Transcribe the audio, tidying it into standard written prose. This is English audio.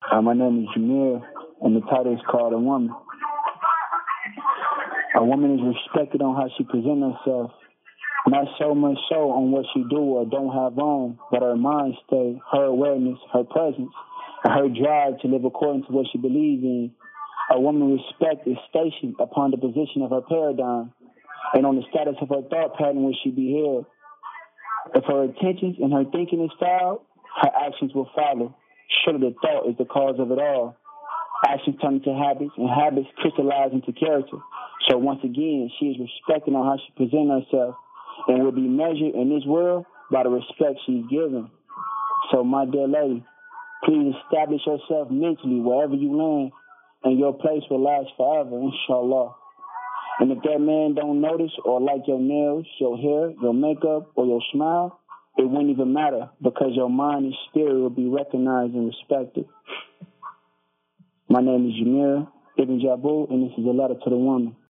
My name is Jameer, and the title is called A Woman. A woman is respected on how she presents herself, not so much so on what she do or don't have on, but her mind state, her awareness, her presence, and her drive to live according to what she believes in. A woman's respect is stationed upon the position of her paradigm and on the status of her thought pattern where she be held. If her intentions and her thinking is foul, her actions will follow. Surely the thought is the cause of it all. Actions turn into habits, and habits crystallize into character. So once again, she is respected on how she presents herself and will be measured in this world by the respect she's given. So my dear lady, please establish yourself mentally wherever you land, and your place will last forever, inshallah. And if that man don't notice or like your nails, your hair, your makeup, or your smile, it wouldn't even matter because your mind and spirit will be recognized and respected. My name is Jameer Ibn Jabu, and this is a letter to the woman.